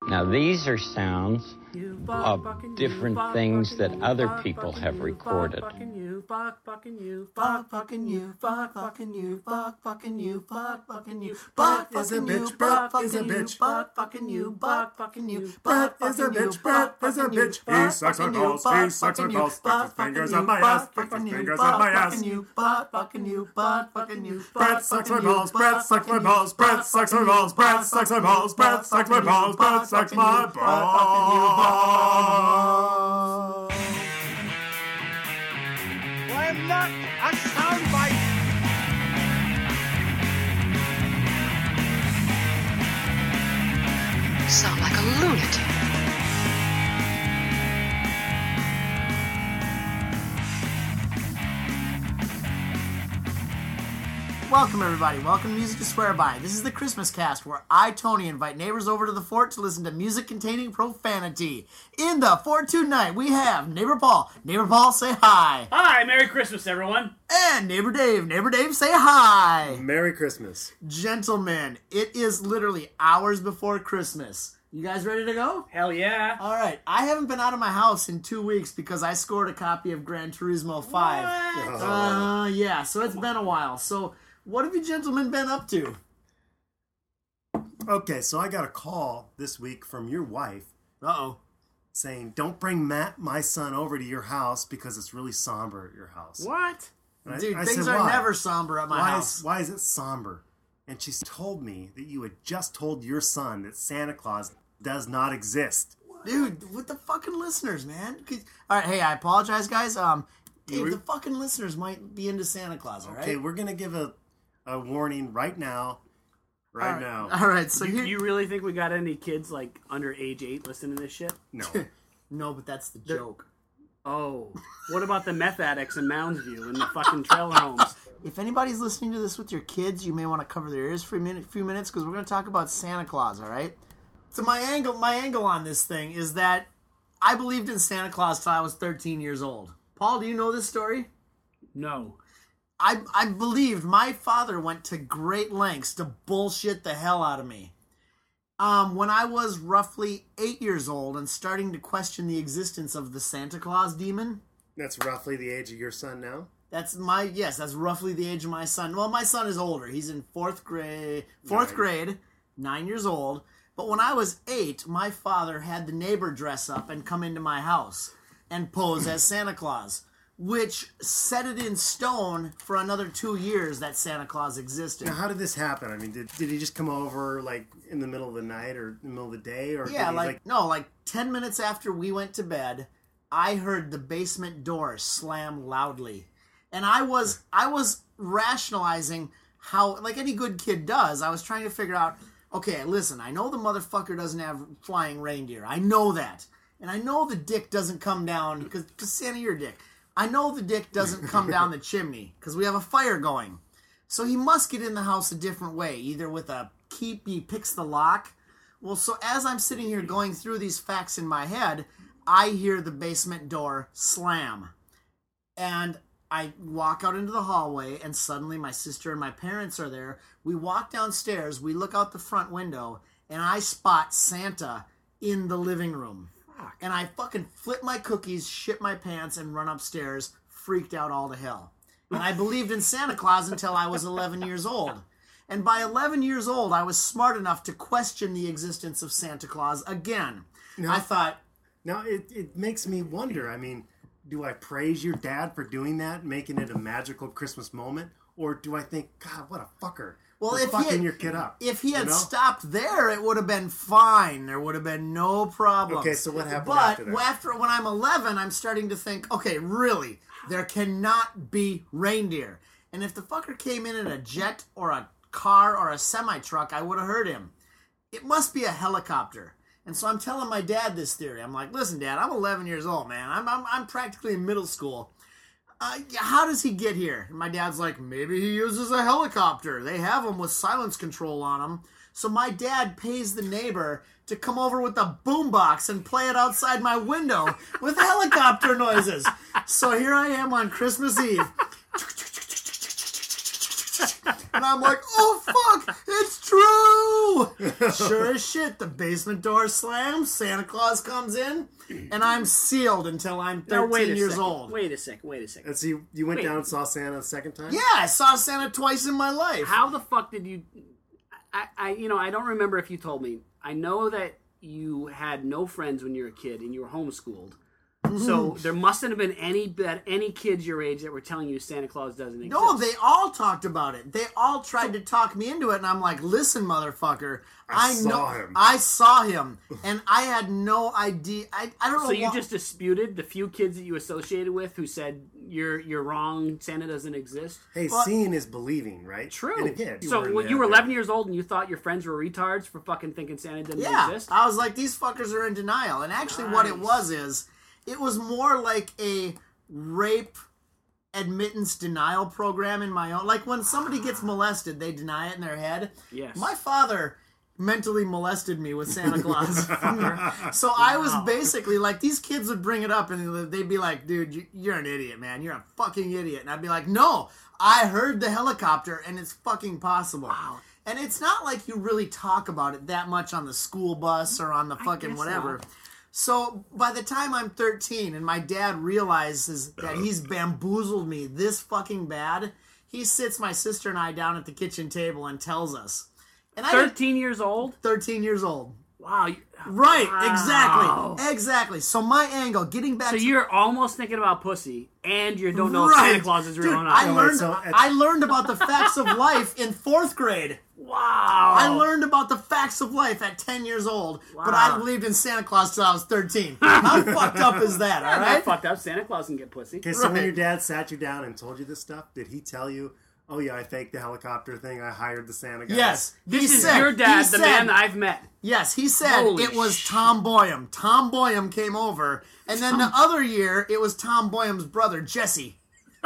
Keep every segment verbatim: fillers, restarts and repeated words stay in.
Now, these are sounds of different things that other people have recorded. Fuck fucking you, fuck fucking you, fuck fucking you, fuck fucking you, fuck fucking you, fuck is a fucking you, bitch, Brett is a fucking you, bitch, fuck fucking you, fuck fucking you, Brett is a bitch, Brett is a bitch. He sucks my balls, he sucks my balls, sticks his fingers up my ass, sticks his fingers up my ass. Fuck fucking you, fuck fucking you, Brett sucks my balls, Brett sucks my balls, Brett sucks my balls, Brett sucks my balls, Brett sucks my balls, Brett sucks my balls. I am not a soundbite. You sound like a lunatic. Welcome, everybody. Welcome to Music to Swear By. This is the Christmas cast where I, Tony, invite neighbors over to the fort to listen to music containing profanity. In the fort tonight, we have Neighbor Paul. Neighbor Paul, say hi. Hi, Merry Christmas, everyone. And Neighbor Dave. Neighbor Dave, say hi. Merry Christmas. Gentlemen, it is literally hours before Christmas. You guys ready to go? Hell yeah. All right. I haven't been out of my house in two weeks because I scored a copy of Gran Turismo five. What? Uh, yeah, so it's been a while. So what have you gentlemen been up to? Okay, so I got a call this week from your wife Uh-oh. saying, don't bring Matt, my son, over to your house because it's really somber at your house. What? And I- Dude, I things said, are "Why? never somber at my why house. Is, why is it somber? And she told me that you had just told your son that Santa Claus does not exist. Dude, with the fucking listeners, man. All right, hey, I apologize, guys. Um, Dave, We- the fucking listeners might be into Santa Claus, all right? Okay, we're going to give a, a warning right now. Right, all right. now. All right, so You, here... you really think we got any kids, like, under age eight listening to this shit? No. No, but that's the joke. Oh. What about the meth addicts in Mounds View and the fucking trailer homes? If anybody's listening to this with your kids, you may want to cover their ears for a minute, few minutes because we're going to talk about Santa Claus, all right? So my angle, my angle on this thing is that I believed in Santa Claus till I was thirteen years old. Paul, do you know this story? No. I I believed my father went to great lengths to bullshit the hell out of me. Um, when I was roughly eight years old and starting to question the existence of the Santa Claus demon. That's roughly the age of your son now? That's my, yes, that's roughly the age of my son. Well, my son is older. He's in fourth grade, fourth Nine. grade, nine years old. But when I was eight, my father had the neighbor dress up and come into my house and pose as Santa Claus, which set it in stone for another two years that Santa Claus existed. Now, how did this happen? I mean, did, did he just come over, like, in the middle of the night or in the middle of the day? Or Yeah, did he, like, like, no, like ten minutes after we went to bed, I heard the basement door slam loudly. And I was I was rationalizing how, like any good kid does, I was trying to figure out, okay, listen, I know the motherfucker doesn't have flying reindeer. I know that. And I know the dick doesn't come down, because Santa, you're a dick. I know the dick doesn't come down the chimney, because we have a fire going. So he must get in the house a different way, either with a key, he picks the lock. Well, so as I'm sitting here going through these facts in my head, I hear the basement door slam. And I walk out into the hallway, and suddenly my sister and my parents are there. We walk downstairs, we look out the front window, and I spot Santa in the living room. Fuck. And I fucking flip my cookies, shit my pants, and run upstairs, freaked out all to hell. And I believed in Santa Claus until I was eleven years old. And by eleven years old, I was smart enough to question the existence of Santa Claus again. No. I thought, Now, it, it makes me wonder, I mean, do I praise your dad for doing that, making it a magical Christmas moment? Or do I think, God, what a fucker. well, for if he fucking had, your kid up. if he had you know? stopped there, it would have been fine. There would have been no problem. Okay, so what happened but after that? after when I'm eleven, I'm starting to think, okay, really, there cannot be reindeer. And if the fucker came in in a jet or a car or a semi-truck, I would have heard him. It must be a helicopter. And so I'm telling my dad this theory. I'm like, listen, Dad, I'm eleven years old, man. I'm I'm, I'm practically in middle school. Uh, how does he get here? And my dad's like, maybe he uses a helicopter. They have them with silence control on them. So my dad pays the neighbor to come over with a boombox and play it outside my window with helicopter noises. So here I am on Christmas Eve. And I'm like, oh, fuck, it's true. Sure as shit, the basement door slams, Santa Claus comes in, and I'm sealed until I'm Now, wait thirteen a years second. old. Wait a second. Wait a second. And so you, you went Wait. down and saw Santa a second time? Yeah, I saw Santa twice in my life. How the fuck did you? I, I, you know, I don't remember if you told me. I know that you had no friends when you were a kid and you were homeschooled. So there mustn't have been any bet any kids your age that were telling you Santa Claus doesn't exist. No, they all talked about it. They all tried to talk me into it, and I'm like, listen, motherfucker. I, I saw know, him. I saw him, and I had no idea. I, I don't know So you why- just disputed the few kids that you associated with who said you're you're wrong, Santa doesn't exist? Hey, Well- seeing is believing, right? True. And again, so were in when the- you were eleven years old and you thought your friends were retards for fucking thinking Santa didn't Yeah, exist? I was like, these fuckers are in denial. And actually, what it Nice. was is, it was more like a rape admittance denial program in my own. Like when somebody gets molested, they deny it in their head. Yes. My father mentally molested me with Santa Claus. So I was basically like, these kids would bring it up and they'd be like, dude, you- you're an idiot, man. You're a fucking idiot. And I'd be like, no, I heard the helicopter and it's fucking possible. Wow. And it's not like you really talk about it that much on the school bus or on the fucking guess whatever. not. So by the time I'm thirteen and my dad realizes that he's bamboozled me this fucking bad, he sits my sister and I down at the kitchen table and tells us. And I didn't- thirteen years old? thirteen years old. Wow. you- Right, Wow. exactly. Exactly. So my angle, getting back So to you're almost thinking about pussy, and you don't know if right. Santa Claus is real Dude, or I not. wait, learned so at- I learned about the facts of life in fourth grade. Wow. I learned about the facts of life at ten years old, but I Wow. believed in Santa Claus till I was thirteen. How fucked up is that, all Not right? fucked up. Santa Claus can get pussy. Okay, so when Right. your dad sat you down and told you this stuff, did he tell you, oh yeah, I faked the helicopter thing, I hired the Santa guy? Yes. This he is said, your dad, he the said- man that I've met. Yes, he said Holy it was shit. Tom Boyum. Tom Boyum came over, and then the other year it was Tom Boyum's brother Jesse.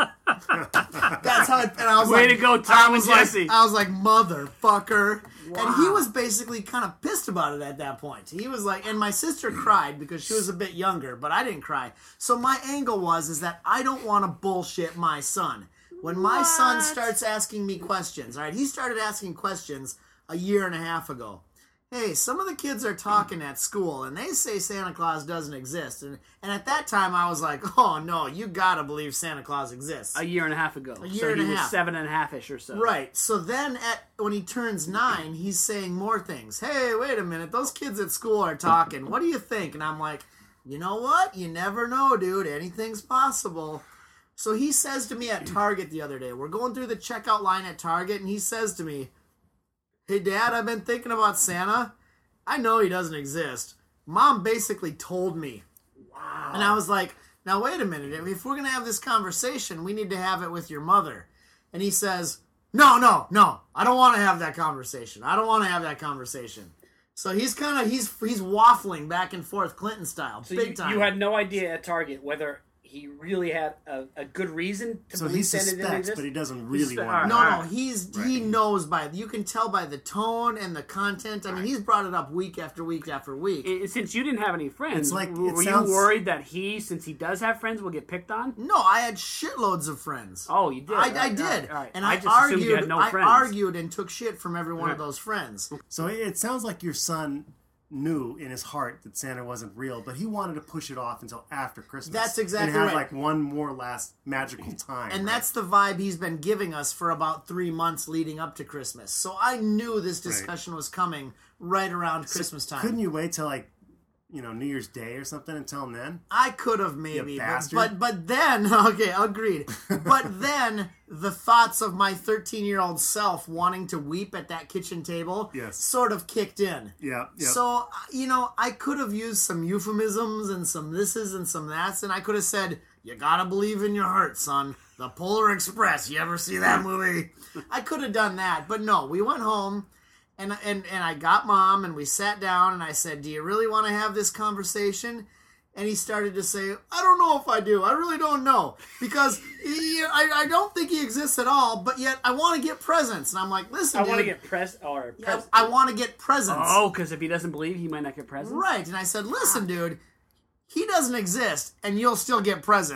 That's how. It, and I was Way like, to go, I Tom was and like- Jesse. I was like, motherfucker. And he Wow. was basically kind of pissed about it at that point. He was like, and my sister cried because she was a bit younger, but I didn't cry. So my angle was is that I don't want to bullshit my son. When my son What? starts asking me questions, all right, he started asking questions a year and a half ago. Hey, some of the kids are talking at school, and they say Santa Claus doesn't exist. And and at that time, I was like, oh, no, you gotta believe Santa Claus exists. A year and a half ago. A year so and he a was half. seven and a half-ish or so. Right. So then at when he turns nine, he's saying more things. Hey, wait a minute. Those kids at school are talking. What do you think? And I'm like, you know what? You never know, dude. Anything's possible. So he says to me at Target the other day, we're going through the checkout line at Target, and he says to me, hey, Dad, I've been thinking about Santa. I know he doesn't exist. Mom basically told me. Wow. And I was like, now wait a minute. If we're going to have this conversation, we need to have it with your mother. And he says, no, no, no. I don't want to have that conversation. I don't want to have that conversation. So he's kind of, he's he's waffling back and forth Clinton style. So big you, time. you had no idea at Target whether he really had a, a good reason to So he believe Santa didn't suspects, exist? but he doesn't really suspe- want to. No, All no, right. he's Right. he knows by you can tell by the tone and the content. I mean, he's brought it up week after week after week. And since you didn't have any friends, It's like- w- it were sounds- you worried that he, since he does have friends, will get picked on? No, I had shitloads of friends. Oh, you did. I, All I right, did, all right, all right. and I I, just assumed argued. you had no I friends. argued and took shit from every one of Right. those friends. So it it sounds like your son knew in his heart that Santa wasn't real, but he wanted to push it off until after Christmas. That's exactly and have right. like one more last magical time. And right? that's the vibe he's been giving us for about three months leading up to Christmas. So I knew this discussion was coming right around Christmas time. Couldn't you wait till like, you know, New Year's Day or something and tell him then? I could have maybe, You but, bastard. but but then okay, agreed. But then the thoughts of my thirteen-year-old self wanting to weep at that kitchen table Yes. sort of kicked in. Yeah. yeah. So you know, I could have used some euphemisms and some thises and some that's, and I could have said, "You gotta believe in your heart, son." The Polar Express. You ever see that movie? I could have done that, but no. We went home. And, and and I got Mom, and we sat down, and I said, do you really want to have this conversation? And he started to say, I don't know if I do. I really don't know. Because he, I, I don't think he exists at all, but yet I want to get presents. And I'm like, listen, I want to dude, get press or I, pres- I want to get presents. Oh, because if he doesn't believe, he might not get presents. Right. And I said, listen, dude, he doesn't exist, and you'll still get presents.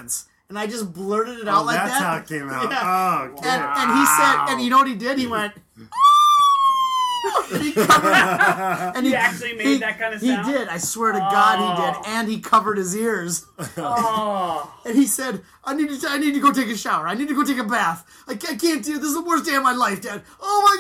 And I just blurted it out Oh, like that's that. how it came out. Yeah. Oh, And, and he said, and you know what he did? He went, and he covered, and he, He actually made he- that kind of He sound? did. I swear to God, he did. And he covered his ears. Oh. And he said, "I need to. I need to go take a shower. I need to go take a bath. I, ca- I can't do. This is the worst day of my life, Dad. Oh my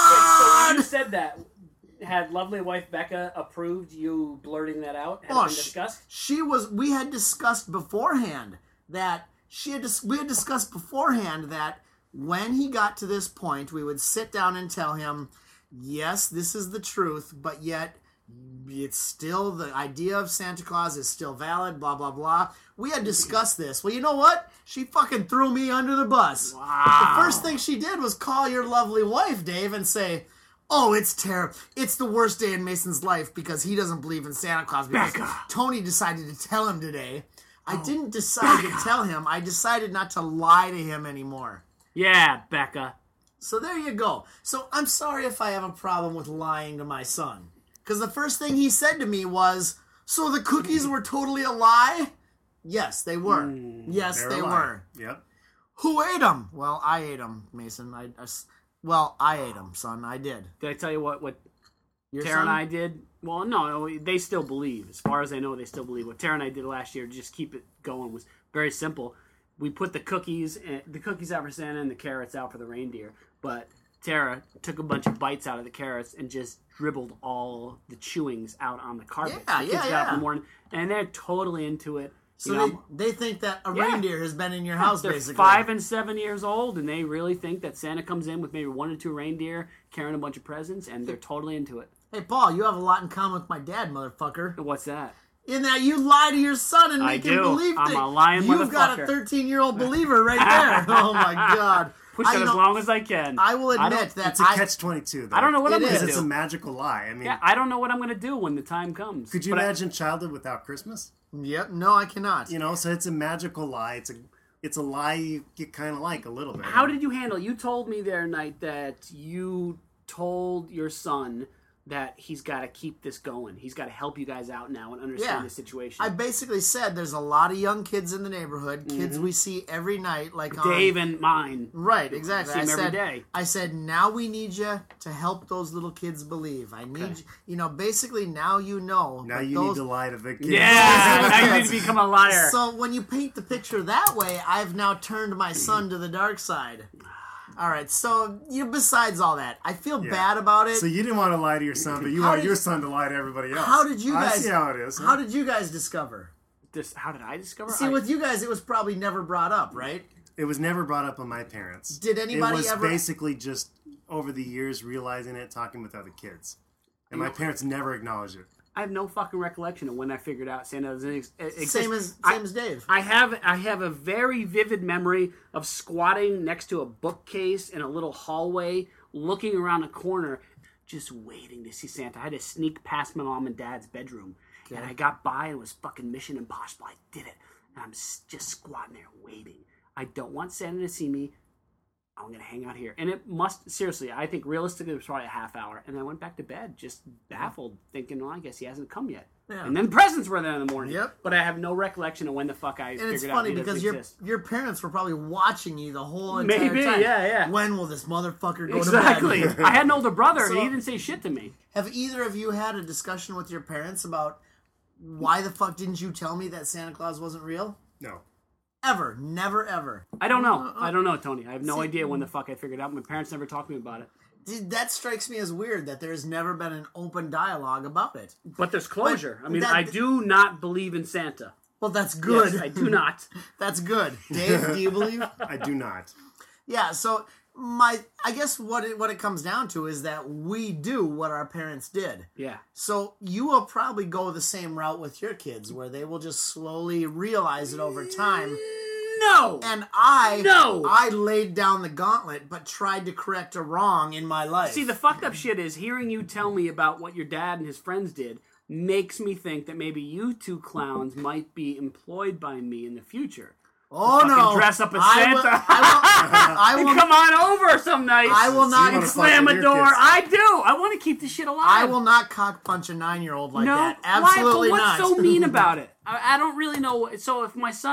So when God!" you said that, had lovely wife Becca approved you blurting that out? Had it Oh, been sh- discussed? she was. We had discussed beforehand that she had. Dis- we had discussed beforehand that when he got to this point, we would sit down and tell him, "Yes, this is the truth, but yet." It's still, the idea of Santa Claus is still valid, blah, blah, blah. We had discussed this. Well, you know what? She fucking threw me under the bus. Wow. The first thing she did was call your lovely wife, Dave, and say, "Oh, it's terrible. It's the worst day in Mason's life because he doesn't believe in Santa Claus because Becca. Tony decided to tell him today." I didn't decide to tell him. I decided not to lie to him anymore. Yeah, Becca. So there you go. So I'm sorry if I have a problem with lying to my son. Because the first thing he said to me was, "So the cookies were totally a lie?" Yes, they were. yes, They're they alive. were. Yep. Who ate them? Well, I ate them, Mason. I, I s- well, I ate them, son. I did. Did I tell you what, what Your Tara son? and I did? Well, no, no, they still believe. As far as I know, they still believe. What Tara and I did last year to just keep it going was very simple. We put the cookies, the cookies out for Santa and the carrots out for the reindeer. But Tara took a bunch of bites out of the carrots and just dribbled all the chewings out on the carpet. Yeah, the kids yeah, got up yeah. in the morning, and they're totally into it. So You know, they, they think that a Yeah. reindeer has been in your house, they're basically. five and seven years old, and they really think that Santa comes in with maybe one or two reindeer carrying a bunch of presents, and they're totally into it. Hey, Paul, you have a lot in common with my dad, motherfucker. What's that? In that you lie to your son and I make him do. believe I'm things. a lying You've got a motherfucker. thirteen-year-old believer right there. Oh, my God. Push I, it you as know, long as I can. I will I don't- admit that It's a I... catch twenty-two, though. I don't know what It I'm going is. to Because do. it's a magical lie. I mean, Yeah, I don't know what I'm going to do when the time comes. could you But I- imagine childhood without Christmas? Yep, no, I cannot. You know, so it's a magical lie. It's a it's a lie you get kind of like a little bit. How did you handle? You told me there night that you told your son that he's got to keep this going. He's got to help you guys out now and understand Yeah. the situation. I basically said there's a lot of young kids in the neighborhood, kids we see every night, like on... Dave and mine. Right, exactly. See I him every said, day. I said, now we need you to help those little kids believe. I need, you, you know, basically now you know. Now that you those, need to lie to the kids. Yeah, now you need to become a liar. So when you paint the picture that way, I've now turned my son to the dark side. All right, so you know, besides all that, I feel Yeah. bad about it. So you didn't want to lie to your son, but you How want did- your son to lie to everybody else. how did you guys? I see how it is. How did you guys discover? This, how did I discover? See, I, with you guys, it was probably never brought up, right? It was never brought up on my parents. Did anybody It was ever- basically just over the years realizing it, talking with other kids, and my parents never acknowledged it. I have no fucking recollection of when I figured out Santa doesn't ex- exist. Same as I- same as Dave. I have I have a very vivid memory of squatting next to a bookcase in a little hallway, looking around a corner, just waiting to see Santa. I had to sneak past my mom and dad's bedroom, and I got by and it was fucking Mission Impossible. I did it, and I'm s- just squatting there waiting. I don't want Santa to see me. I'm gonna hang out here, and it must seriously. I think realistically, it was probably a half hour, and I went back to bed just baffled, thinking, "Well, I guess he hasn't come yet." Yeah. And then presents were there in the morning. Yep. But I have no recollection of when the fuck I And figured it's out funny he because doesn't your exist. your parents were probably watching you the whole entire Maybe, time. yeah, yeah. When will this motherfucker go Exactly. to bed? I had an older brother, So- and he didn't say shit to me. Have either of you had a discussion with your parents about why the fuck didn't you tell me that Santa Claus wasn't real? No. Ever, never, ever. I don't know. I don't know, Tony. I have no See- idea when the fuck I figured out. My parents never talked to me about it. Dude, that strikes me as weird that there's never been an open dialogue about it. But there's closure. But I mean, that- I do not believe in Santa. Well, that's good. Yes, I do not. That's good. Dave, do you believe? I do not. Yeah, so my I guess what it what it comes down to is that we do what our parents did. Yeah. So you will probably go the same route with your kids where they will just slowly realize it over time. No. And I No! I laid down the gauntlet but tried to correct a wrong in my life. See, the fucked up shit is hearing you tell me about what your dad and his friends did makes me think that maybe you two clowns might be employed by me in the future. oh fucking no. dress up as I will- Santa. I will, I And will, come on over some nights. I will not you wanna slam fuck a with your door. kids. I do. I want to keep this shit alive. I will not cock punch a nine year old like no, that. Absolutely why? But not. what's so mean about it? I, I don't really know. So if my son,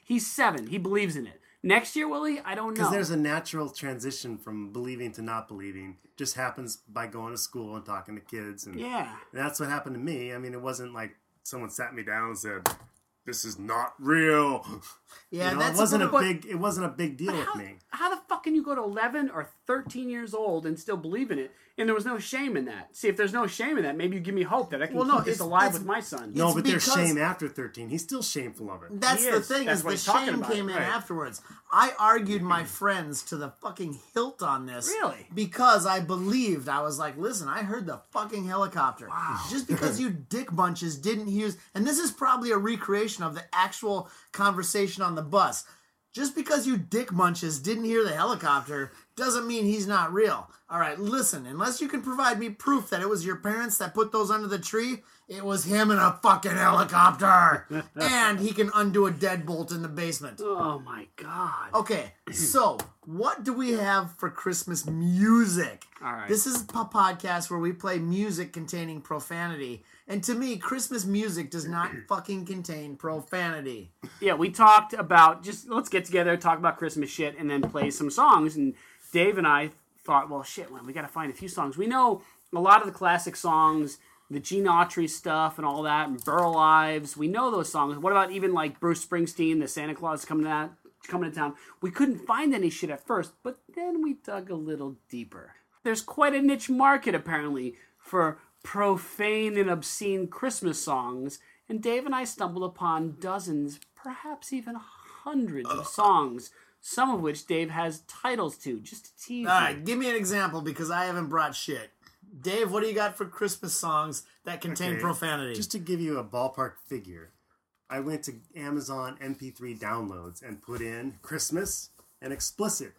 He's seven. He believes in it. Next year, will he? I don't know. Because there's a natural transition from believing to not believing. Just happens by going to school and talking to kids. And Yeah. that's what happened to me. I mean, it wasn't like someone sat me down and said, "This is not real." Yeah, you know, that's it wasn't a, a but, big. It wasn't a big deal with How, me. how the fuck can you go to eleven or thirteen years old and still believe in it? And there was no shame in that. See, if there's no shame in that, maybe you give me hope that I can Well, no, keep this it's- alive it's- with my son. No, It's but there's because- shame after thirteen. He's still shameful of it. That's He the is. thing, That's is what the he's talking shame about. came in Right. afterwards. I argued my friends to the fucking hilt on this. Really? Because I believed. I was like, listen, I heard the fucking helicopter. Wow. Just because you dick bunches didn't use, and this is probably a recreation of the actual conversation on the bus. Just because you dick munches didn't hear the helicopter doesn't mean he's not real. All right, listen, unless you can provide me proof that it was your parents that put those under the tree, it was him in a fucking helicopter. And he can undo a deadbolt in the basement. Oh my god. Okay, so what do we have for Christmas music? All right. This is a podcast where we play music containing profanity. And to me, Christmas music does not fucking contain profanity. Yeah, we talked about just let's get together, talk about Christmas shit, and then play some songs. And Dave and I thought, well, shit, man, we got to find a few songs. We know a lot of the classic songs, the Gene Autry stuff, and all that, and Burl Ives. We know those songs. What about even like Bruce Springsteen, the Santa Claus coming to coming to town? We couldn't find any shit at first, but then we dug a little deeper. There's quite a niche market apparently for profane and obscene Christmas songs, and Dave and I stumbled upon dozens, perhaps even hundreds of songs, some of which Dave has titles to, just to tease All you. right, give me an example because I haven't brought shit. Dave, what do you got for Christmas songs that contain Okay, profanity? Just to give you a ballpark figure, I went to Amazon M P three downloads and put in Christmas and explicit,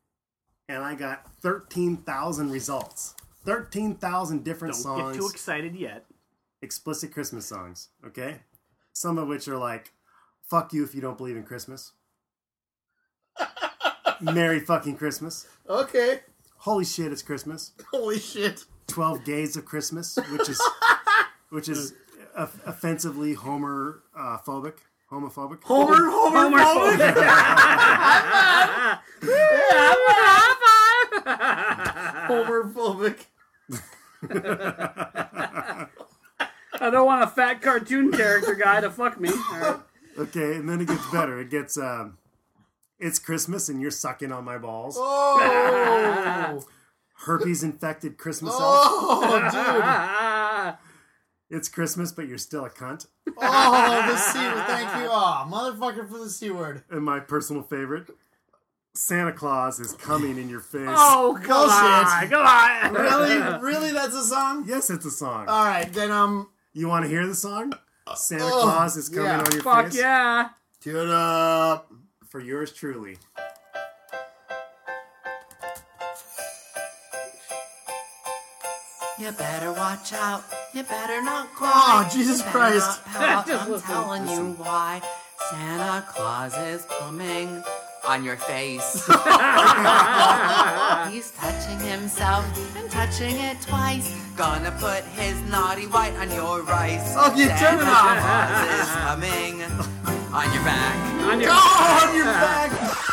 and I got thirteen thousand results. thirteen thousand different Don't songs. get too excited yet. Explicit Christmas songs, okay? Some of which are like, "Fuck you if you don't believe in Christmas." Merry fucking Christmas. Okay. Holy shit, it's Christmas. Holy shit. twelve Days of Christmas, which is which is uh, offensively Homer uh, phobic, homophobic. Homer, Homer, Homer. Homer-phobic. I don't want a fat cartoon character guy to fuck me. All right. Okay, and then it gets better. It gets um, it's Christmas and you're sucking on my balls. Oh. Herpes infected Christmas elf. Oh, dude. It's Christmas, but you're still a cunt. Oh, the C word. Thank you. Oh, motherfucker for the C word. And my personal favorite, Santa Claus is coming in your face. Oh, come on. Bullshit. Come on. Really? Really? That's a song? Yes, it's a song. All right, then, um, You want to hear the song? Santa oh, Claus is coming yeah. on your Fuck face. yeah. tune it up. For yours truly. You better watch out. You better not cry. Oh, Jesus You better Christ. not pout. Just I'm listen, telling you why. Santa Claus is coming on your face. He's touching himself and touching it twice. Gonna put his naughty white on your rice. Okay, turn it off. Santa Claus is coming on your back. On your Oh, on your back.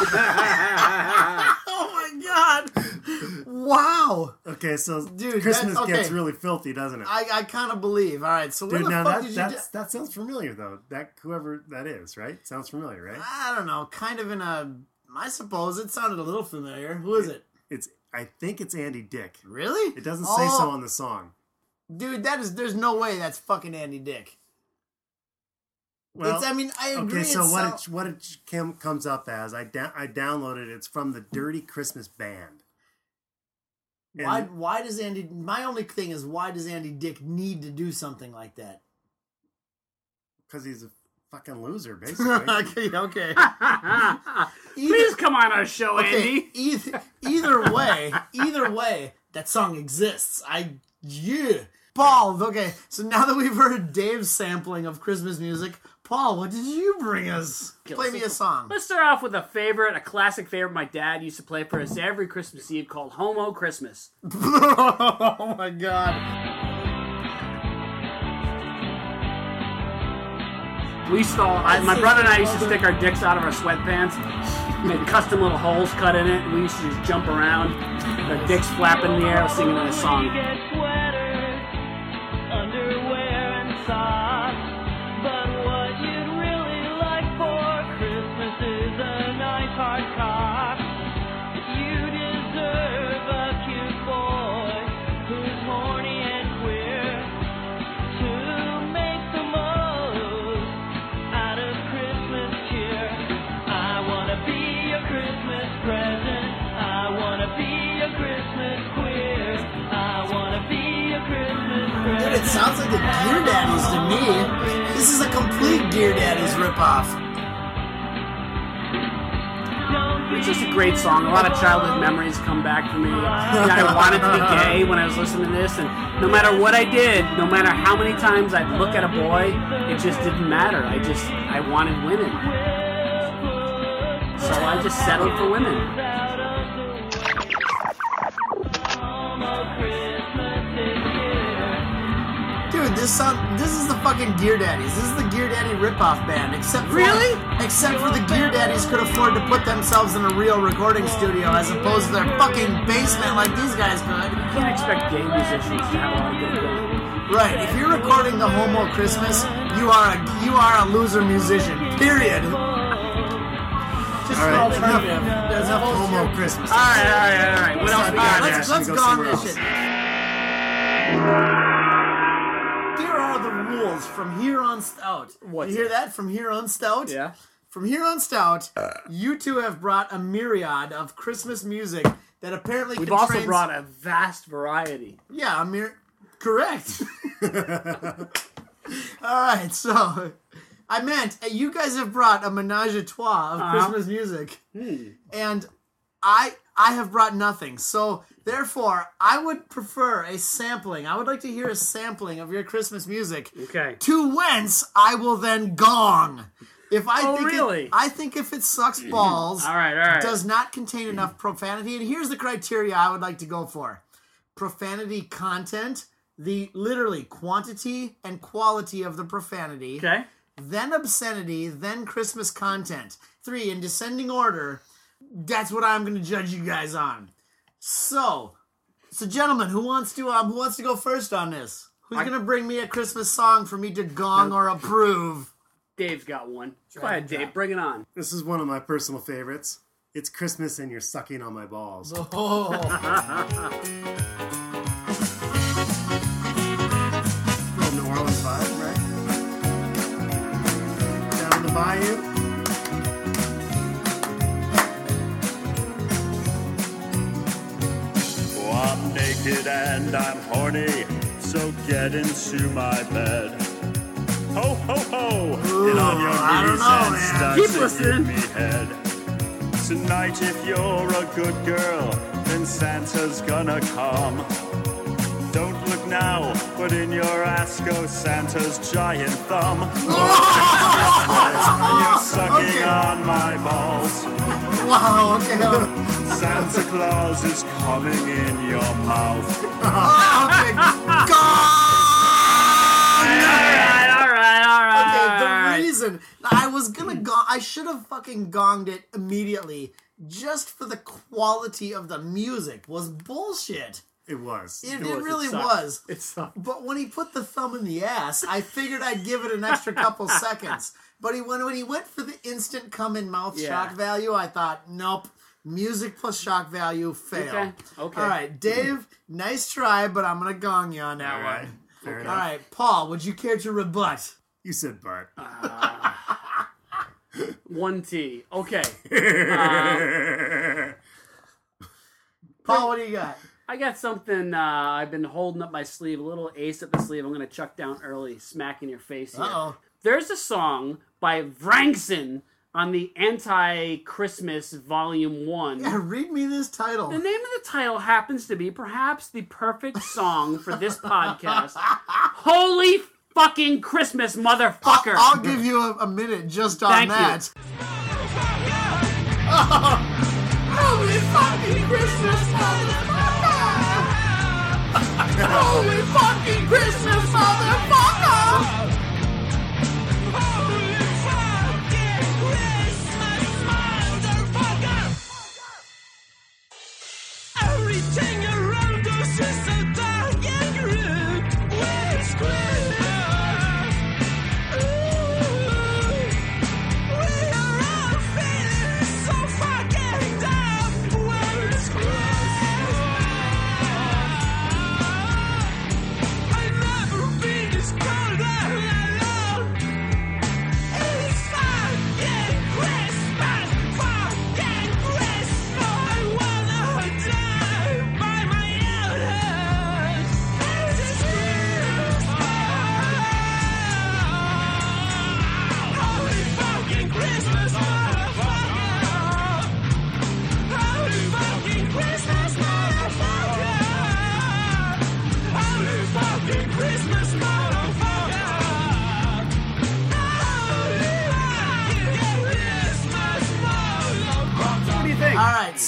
Oh, my God. Wow. Okay, so Dude, Christmas that- okay. gets really filthy, doesn't it? I, I kind of believe. All right, so where Dude, the now fuck that did you that's, do? that sounds familiar though. That whoever that is, right? Sounds familiar, right? I don't know. Kind of in a... I suppose it sounded a little familiar. Who is it? It's I think it's Andy Dick. Really? It doesn't say Oh, so on the song. Dude, that is... There's no way that's fucking Andy Dick. Well, It's, I mean, I agree. okay, so it's what so- it what it cam, comes up as I da- I downloaded it. It's from the Dirty Christmas Band. And Why? Why does Andy? My only thing is, why does Andy Dick need to do something like that? Because he's a fucking loser, basically. okay, okay. Please come on our show, Okay, Andy. either, either way, either way, that song exists. I yeah. Paul, okay. So now that we've heard Dave's sampling of Christmas music, Paul, what did you bring us? Play me a song. Let's start off with a favorite, a classic favorite my dad used to play for us every Christmas Eve called Homo Christmas. Oh my God. We used to all, I, my brother and I used to stick our dicks out of our sweatpants, made custom little holes cut in it, and we used to just jump around, our dicks flapping in the air, singing a song. Underwear and socks, but what you'd really like for Christmas is a nice hard cock. You deserve a cute boy who's horny and queer to make the most out of Christmas cheer. I wanna be your Christmas present. I wanna be your Christmas queer. I wanna be your Christmas present. Dude, it sounds like the Gear Daddies to me. This is a complete Gear Daddies ripoff. It's just a great song. A lot of childhood memories come back to me. Yeah, I wanted to be gay when I was listening to this, and no matter what I did, no matter how many times I'd look at a boy, it just didn't matter. I just, I wanted women. So I just settled for women. Dude, this song, this is the fucking Gear Daddies. This is the Gear Daddy ripoff band. Except for, Really? Except for the Gear Daddies could afford to put themselves in a real recording studio as opposed to their fucking basement like these guys could. You can't expect gay musicians to have a lot of good ability. Right, if you're recording the Homo Christmas, you are a you are a loser musician. Period. Just All an right, alternative. There's a Homo Christmas. All right, all right, all right. What else we All right, got let's there? let's Go gong somewhere this else. shit. Here are the rules from here on out. What's you hear it? that? From here on stout? Yeah. From here on stout, you two have brought a myriad of Christmas music that apparently We've contains... also brought a vast variety. Yeah, a mir... Correct. Alright, so... I meant, uh, you guys have brought a menage a trois of Uh-huh. Christmas music. And I I have brought nothing. So, therefore, I would prefer a sampling. I would like to hear a sampling of your Christmas music. Okay. To whence I will then gong. If I Oh, think really? it, I think if it sucks balls, All right, all right. does not contain enough profanity, and here's the criteria I would like to go for: profanity content, the literally quantity and quality of the profanity. Okay. Then obscenity, then Christmas content. Three, in descending order. That's what I'm going to judge you guys on. So, so gentlemen, who wants to um, who wants to go first on this? Who's I- going to bring me a Christmas song for me to gong or approve? Dave's got one. Go ahead, Dave. Bring it on. This is one of my personal favorites. It's Christmas and you're sucking on my balls. Oh, Little New Orleans vibe, right? Down in the bayou. Oh, I'm naked and I'm horny, so get into my bed. Ho, ho, ho! Get on your I don't knees know, and man. start Keep to listening. give me head. Tonight, if you're a good girl, then Santa's gonna come. Don't look now, but in your ass goes Santa's giant thumb. And you're sucking Okay. on my balls. wow, okay. Santa Claus is coming in your mouth. okay. Gong! All right, all right, all right. Okay, all the right. reason I was gonna gong, I should have fucking gonged it immediately, just for the quality of the music was bullshit. It was. It, It it was, really it sucked. was. It sucked. But when he put the thumb in the ass, I figured I'd give it an extra couple seconds. But he when when he went for the instant come in mouth Yeah. shock value, I thought, nope. Music plus shock value fail. Okay, okay. All right, Dave, nice try, but I'm gonna gong you on that All right. one. Fair All enough. right, Paul, would you care to rebut? You said Bart. One T. Okay. Paul, what do you got? I got something uh, I've been holding up my sleeve, a little ace up the sleeve. I'm going to chuck down early, smack in your face here. Uh-oh. There's a song by Vrankson on the Anti-Christmas Volume one. Yeah, read me this title. The name of the title happens to be perhaps the perfect song for this podcast. Holy fucking Christmas, motherfucker! I'll give you a, a minute just on Thank you. that. Oh, holy fucking Christmas, motherfucker! Holy fucking Christmas, motherfucker!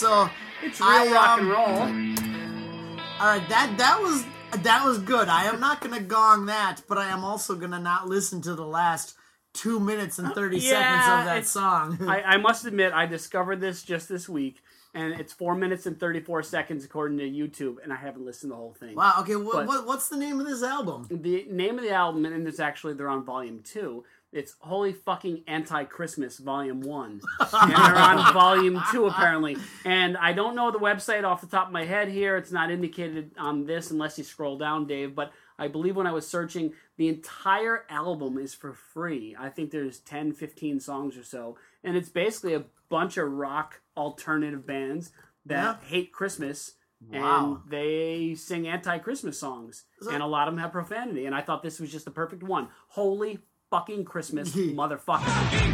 so It's real I, rock um, and roll. All right, that that was that was good. I am not going to gong that, but I am also going to not listen to the last two minutes and thirty Yeah, seconds of that it's- song. I, I must admit, I discovered this just this week, and it's four minutes and thirty-four seconds according to YouTube, and I haven't listened to the whole thing. Wow. Okay. What, But- what what's the name of this album? The name of the album, and it's actually they're on volume two. It's Holy Fucking Anti-Christmas Volume one. And they're on Volume two, apparently. And I don't know the website off the top of my head here. It's not indicated on this unless you scroll down, Dave. But I believe when I was searching, the entire album is for free. I think there's ten, fifteen songs or so. And it's basically a bunch of rock alternative bands that Yeah. hate Christmas. Wow. And they sing anti-Christmas songs. that- And a lot of them have profanity. And I thought this was just the perfect one. Holy fucking Christmas, motherfucker.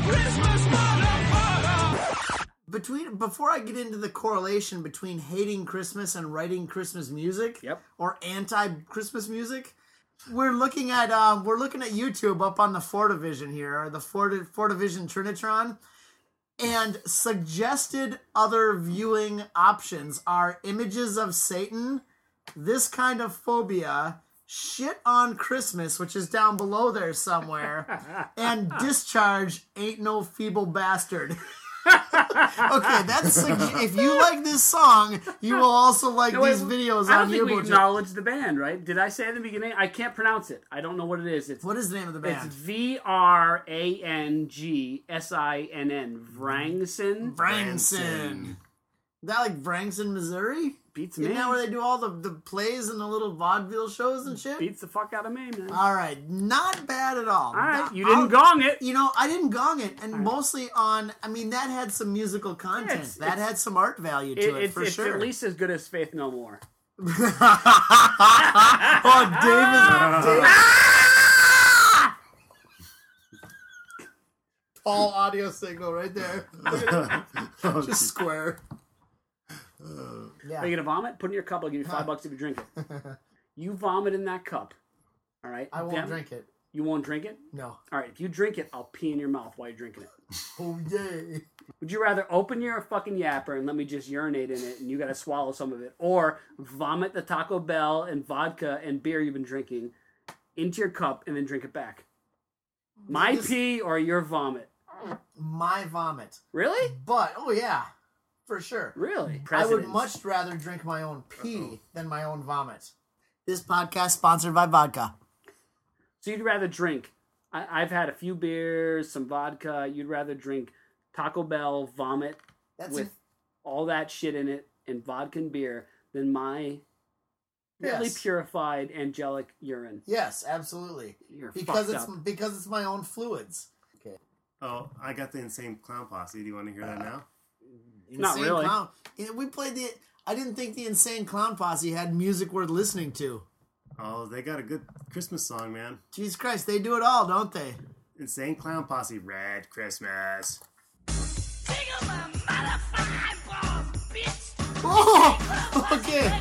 Between before I get into the correlation between hating Christmas and writing Christmas music, Yep. or anti-Christmas music, we're looking at um, we're looking at YouTube up on the Fortivision here, or the Fort Fortivision Trinitron, and suggested other viewing options are images of Satan, This Kind of Phobia, Shit on Christmas, which is down below there somewhere, and Discharge, Ain't No Feeble Bastard. Okay, that's sugge- if you like this song, you will also like No, these wait, videos I don't on think we YouTube. acknowledged the band, right? Did I say at the beginning? I can't pronounce it. I don't know what it is. It's What is the name of the It's band? V R A N G S I N N. Vrangson. Branson. Is that like Branson, Missouri? Beats me. Isn't that where they do all the, the plays and the little vaudeville shows and shit? Beats the fuck out of me, man. All right, not bad at all. All right, Not- you didn't I'll- gong it. You know, I didn't gong it, and mostly on. I mean, that had some musical content. it's- that it's- had some art value to It- it, it's for it's sure. at least as good as Faith No More. Oh, David! David. Tall audio signal right there. Oh, Just square. Yeah. Are you gonna vomit? Put it in your cup. I'll give you five bucks if you drink it. You vomit in that cup. All right. I won't Then- drink it. You won't drink it? No. All right. If you drink it, I'll pee in your mouth while you're drinking it. Oh yay! Would you rather open your fucking yapper and let me just urinate in it and you gotta swallow some of it, or vomit the Taco Bell and vodka and beer you've been drinking into your cup and then drink it back? My This- pee or your vomit? My vomit. Really? But oh yeah, for sure. Really? I would Presidents. much rather drink my own pee than my own vomit. This podcast sponsored by vodka. So you'd rather drink? I, I've had a few beers, some vodka. You'd rather drink Taco Bell vomit That's with all that shit in it and vodka and beer than my really Yes. purified angelic urine. Yes, absolutely. You're Because fucked it's up. because it's my own fluids. Okay. Oh, I got the Insane Clown Posse. Do you want to hear that now? Not Insane really. Clown. Yeah, we played the. I didn't think the Insane Clown Posse had music worth listening to. Oh, they got a good Christmas song, man. Jesus Christ, they do it all, don't they? Insane Clown Posse, Red Christmas. Oh, okay.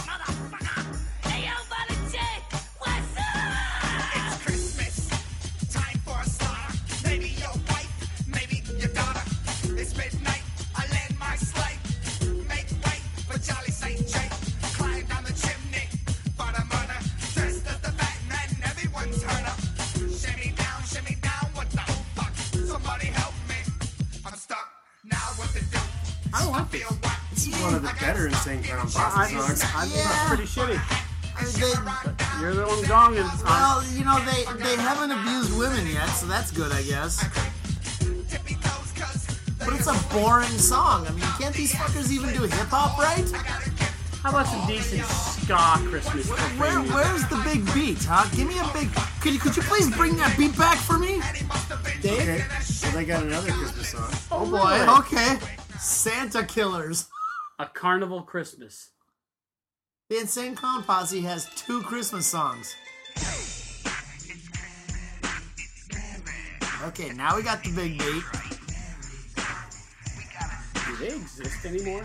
It's Christmas, time for a slaughter. Maybe your wife, maybe your daughter. It's midnight, I land my sleigh. Make way for Jolly Saint Jake. Climb down the chimney for the murder. Dressed as the Batman, everyone's heard of. Shimmy down, shimmy down, what the fuck? Somebody help me, I'm stuck. Now what to do? I don't like Feel what? This is one of the better Insane Clown I, Posse songs. I think Yeah. that's pretty shitty. I mean, they, You're the one gonging. Um, well, you know, they they haven't abused women yet, so that's good, I guess. Tippy toes, cause But it's a boring song. I mean, can't these fuckers even do hip hop right? how about some decent ska Christmas? Where where's the big beat, huh? Give me a big. Could you, could you please bring that beat back for me, Dave? Okay, well, they got another Christmas song. Oh boy. Okay. Santa Killers. A Carnival Christmas. The Insane Clown Posse has two Christmas songs. Okay, now we got the big beat. Do they exist anymore?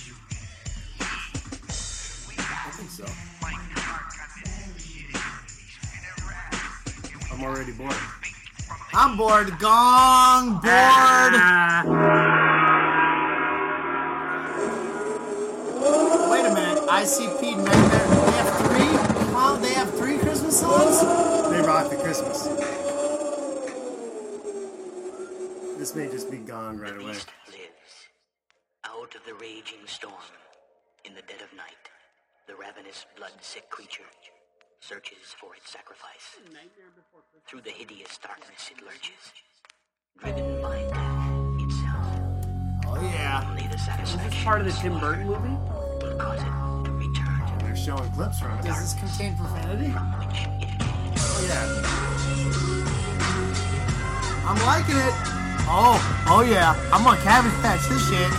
I think so. I'm already bored. I'm bored. Gong bored. Ah. I C P, Nightmare. They have three? Wow, they have three Christmas songs? They rock the Christmas. This may just be gone right away. Lives out of the raging storm in the dead of night. The ravenous, blood-sick creature searches for its sacrifice. Through the hideous darkness it lurches, driven by death itself. Oh yeah. Only the Is satisfaction this part of the Tim Burton movie? will cause it to return They're showing clips from it. Does this contain profanity? from which it Oh, yeah. I'm liking it. Oh, oh yeah. I'm gonna cabbage patch this shit.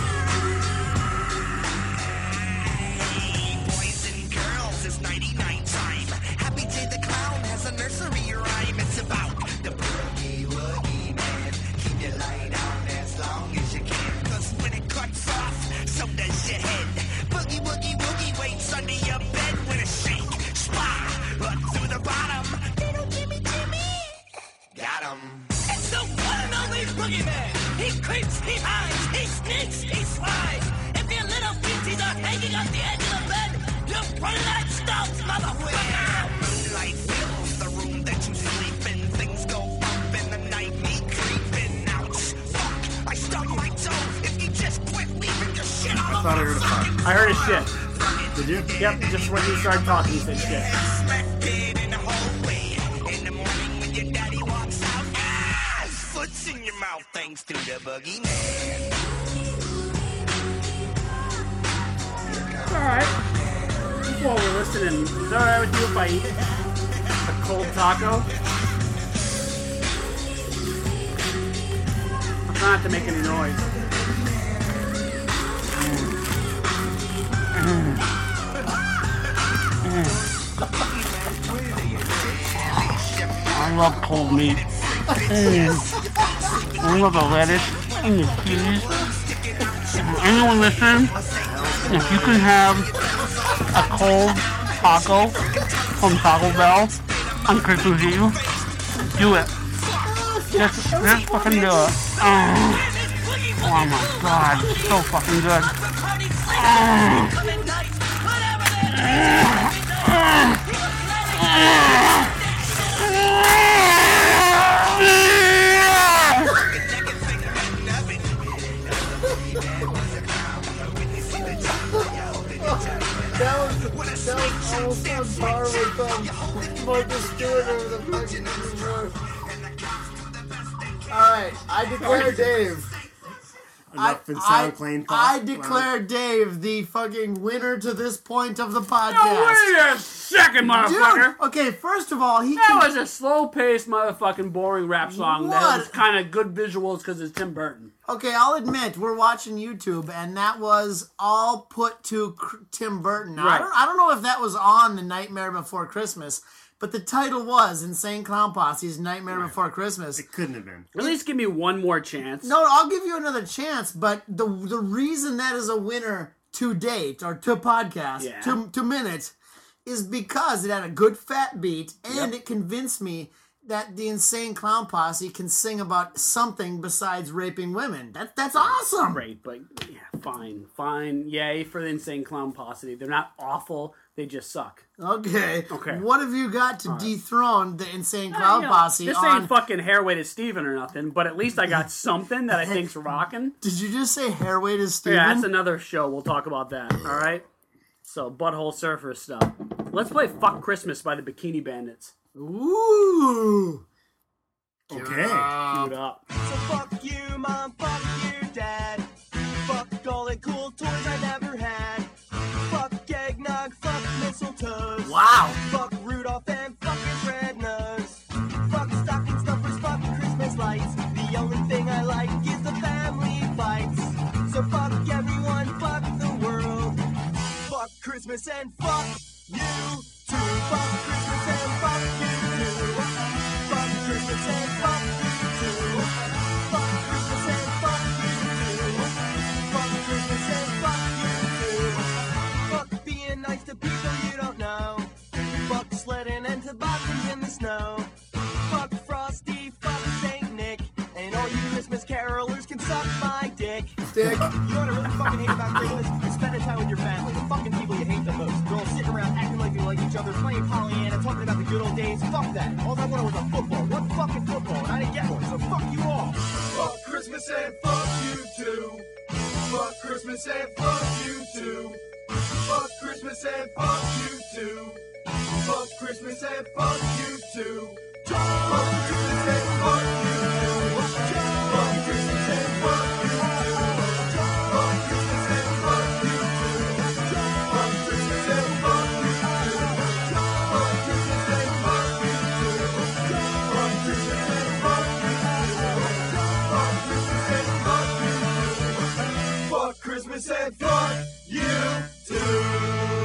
Boys and girls, it's nighty-night time. Happy Day the Clown has a nursery rhyme. It's about the boogie woogie man. Keep your light on as long as you can. Cause when it cuts off, so does your head. Boogie woogie woogie waits under your bed with a shake. Splat, up through the bottom. Little Jimmy Jimmy. Got him. It's the one and only boogeyman. He creeps, he hides, he sneaks, he slides. If your little feeties are hanging off the edge of the bed, you're running that stumps, motherfucker. Moonlight fills the room that you sleep in. Things go bump in the night, me creeping. Ouch, fuck, I stubbed my toe. If you just quit leaving your shit all I thought I heard a fart. I heard his shit. Did you? Yep, just when he started talking, he said shit. smack dead in the hallway. In the morning when your daddy walks out, ah, his foot's in your mouth thanks to the boogeyman. Alright. Just while we're listening, is that alright with you if I eat a cold taco? I'm trying not to make any noise. I love cold meat. Mm. I love the lettuce and the cheese. Anyone listening, if you can have a cold taco from Taco Bell on Christmas Eve, do it. Just, just fucking do it. Oh, oh my god, so fucking good. That was, that was almost on par with um, Martha Stewart over the fucking road. Alright, I declare Dave. Enough in I, SoundCloud. I declare Dave the fucking winner to this point of the podcast. No, wait a second, motherfucker. Dude, okay, first of all, he That can... was a slow-paced, motherfucking, boring rap song that What? was kind of good visuals because it's Tim Burton. Okay, I'll admit, we're watching YouTube, and that was all put to Cr- Tim Burton. Now, I, Right. don't, I don't know if that was on The Nightmare Before Christmas, but the title was Insane Clown Posse's Nightmare Before Christmas. It couldn't have been. At least give me one more chance. No, I'll give you another chance, but the the reason that is a winner to date, or to podcast, Yeah. to, to minute, is because it had a good fat beat, and Yep. it convinced me that the Insane Clown Posse can sing about something besides raping women. That That's awesome! Great, but yeah, fine, fine. Yay for the Insane Clown Posse. They're not awful. They just suck. Okay. Okay. What have you got to dethrone the Insane Uh, Clown you know, Posse this on... ain't fucking Hairway to Steven or nothing, but at least I got something that I think's rocking. Did you just say Hairway to Steven? Yeah, that's another show. We'll talk about that. All right. So Butthole Surfer stuff. Let's play "Fuck Christmas" by the Bikini Bandits. Ooh. Okay. Cue it up. So fuck you, mom, fuck you, dad. Fuck all the cool toys I never had. Fuck eggnog, fuck mistletoes. Wow. Fuck Rudolph and fuck his red nose. Fuck stocking stuffers, fuck Christmas lights. The only thing I like is the family fights. So fuck everyone, fuck the world. Fuck Christmas and fuck you too. Fuck Christmas and fuck you too. Fuck Christmas and fuck you too. Fuck Christmas and fuck you too. Fuck Christmas and fuck you too. Fuck being nice to people you don't know. Fuck sledding and tobogganing in the snow. Fuck Frosty, fuck Saint Nick. And all you Christmas carolers can suck my dick. Dick. You know what I really fucking hate about Christmas? Is spending time with your family, the fucking people you hate the most. fuck that. All I wanted was a football. One fucking football, and I didn't get one, so fuck you all. Fuck Christmas and fuck you too. Fuck Christmas and fuck you too. Fuck Christmas and fuck you too. Fuck Christmas and fuck you too. Fuck Christmas and fuck you too. Fuck Christmas and fuck you too. Fuck Christmas and fuck you too. Fuck Christmas and fuck you too. Fuck Christmas and fuck you too. Fuck Christmas and fuck you too. Fuck Christmas and fuck you too. Fuck Christmas and fuck you too.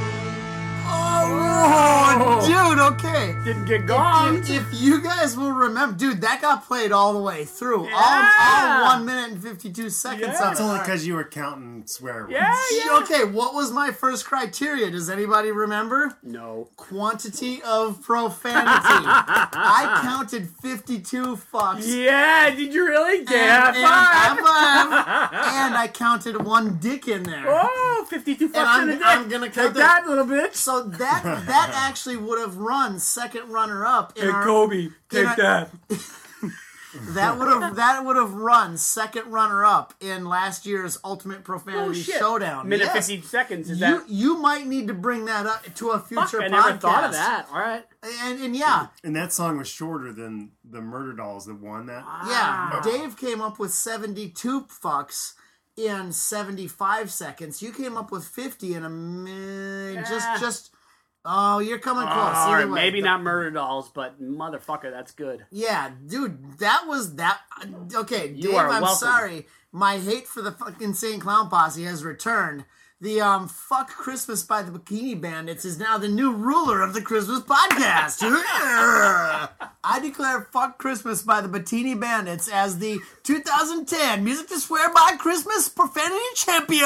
Oh, dude, okay. Didn't get gone. If, if you guys will remember, dude, that got played all the way through. Yeah. All, all one minute and fifty-two seconds Yeah. of That's it. only because you were counting swear words. Yeah, yeah. Okay, what was my first criteria? Does anybody remember? No. Quantity of profanity. I counted fifty-two fucks. Yeah, did you really? And, Yeah, and, five. F F, and I counted one dick in there. Oh, fifty-two fucks And I'm, in a dick. I'm gonna Take count that, little bitch. So that that actually would have run second runner up. In Hey, our, Kobe, take our- that. That would have that would have run second runner up in last year's Ultimate Oh, Profanity shit. Showdown. Minute Yes. fifty seconds. Is You that? you might need to bring that up to a future Fuck, I podcast. never thought of that. All right. And and yeah, And that song was shorter than the Murder Dolls that won that. yeah. Dave came up with seventy-two fucks in seventy-five seconds. You came up with fifty in a minute. Yeah. Just just. Oh, you're coming Oh, close. all Either right, way. maybe not murder dolls, but motherfucker, that's good. Yeah, dude, that was that. Okay, You Dave, are I'm welcome. sorry. My hate for the fucking Insane Clown Posse has returned. The um, Fuck Christmas by the Bikini Bandits is now the new ruler of the Christmas podcast. I declare Fuck Christmas by the Bikini Bandits as the two thousand ten Music to Swear by Christmas Profanity Champion.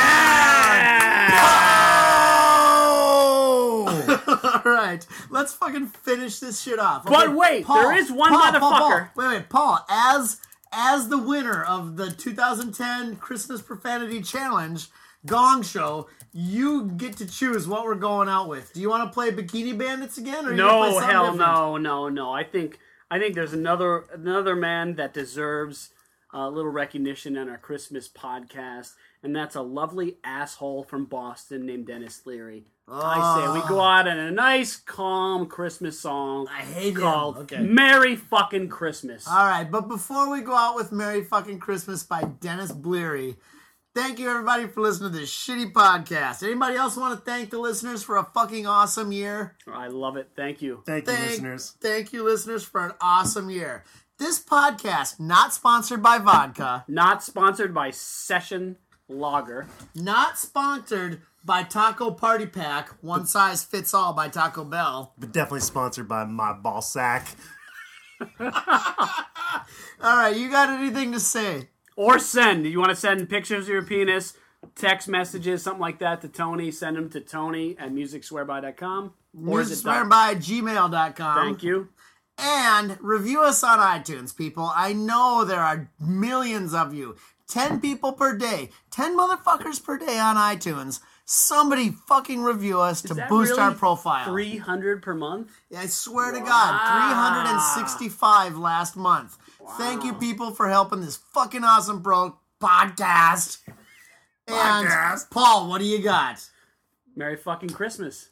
All right, let's fucking finish this shit off. But Okay, wait, there is one Paul, Paul, motherfucker. Paul, wait, wait, Paul. As as the winner of the two thousand ten Christmas Profanity Challenge Gong Show, you get to choose what we're going out with. Do you want to play Bikini Bandits again, or you gonna play No, something hell different? no, no, no. I think I think there's another another man that deserves a little recognition on our Christmas podcast, and that's a lovely asshole from Boston named Dennis Leary. I say we go out in a nice, calm Christmas song I hate him. called Okay. "Merry Fucking Christmas." All right, but before we go out with Merry Fucking Christmas by Dennis Bleary, thank you everybody for listening to this shitty podcast. Anybody else want to thank the listeners for a fucking awesome year? I love it. Thank you. Thank you, Thank, listeners. thank you, listeners, for an awesome year. This podcast, not sponsored by vodka, Not sponsored by Session Lager. not sponsored by Taco Party Pack, one size fits all by Taco Bell. But definitely sponsored by my ball sack. All right, you got anything to say? Or send. You want to send pictures of your penis, text messages, something like that to Tony, send them to Tony at music swear by dot com. Or is it dot- Musicsswearby at gmail dot com. Thank you. And review us on iTunes, people. I know there are millions of you. Ten people per day. Ten motherfuckers per day on iTunes. Somebody fucking review us to Is that boost really our profile. three hundred per month? I swear to God, three hundred sixty-five last month. Thank you, people, for helping this fucking awesome bro podcast. And Podcast. Paul, what do you got? Merry fucking Christmas.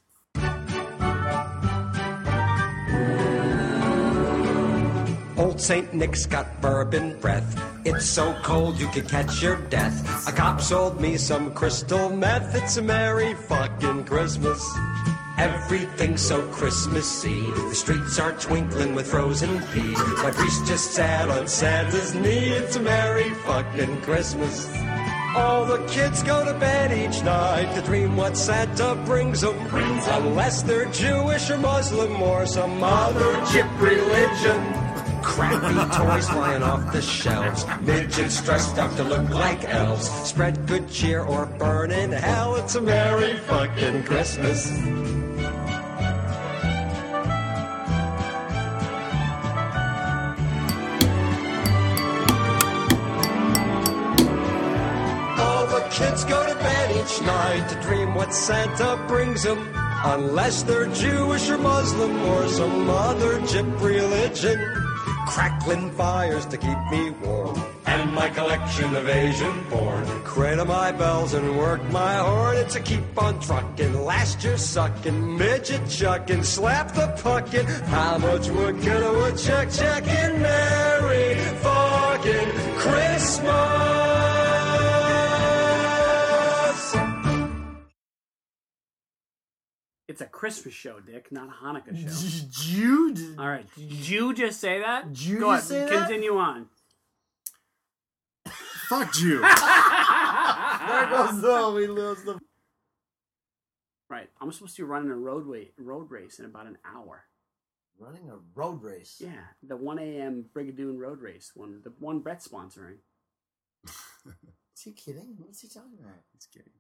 Old Saint Nick's got bourbon breath. It's so cold you could catch your death. A cop sold me some crystal meth. It's a merry fucking Christmas. Everything's so Christmassy. The streets are twinkling with frozen peas. My priest just sat on Santa's knee. It's a merry fucking Christmas. All the kids go to bed each night to dream what Santa brings them. Unless they're Jewish or Muslim or some other chip religion. Crappy toys flying off the shelves. Midgets dressed up to look like elves. Spread good cheer or burn in hell. It's a merry fucking Christmas. All the kids go to bed each night to dream what Santa brings them. Unless they're Jewish or Muslim or some other gyp religion. Crackling fires to keep me warm. And my collection of Asian porn. Cradle my bells and work my horn. It's a keep on trucking, last year sucking, midget chucking, slap the pucking. How much wood could a woodchuck chucking? Merry fucking Christmas! It's a Christmas show, Dick, not a Hanukkah show. Jude. All right. Did you just say that? Did you Go just ahead. say that? Continue on. Fuck you. There goes the we lose the. Right. I'm supposed to be running a roadway road race in about an hour. Running a road race. Yeah, the one a.m. Brigadoon road race, one the one Brett's sponsoring. Is he kidding? What's he talking about? He's kidding.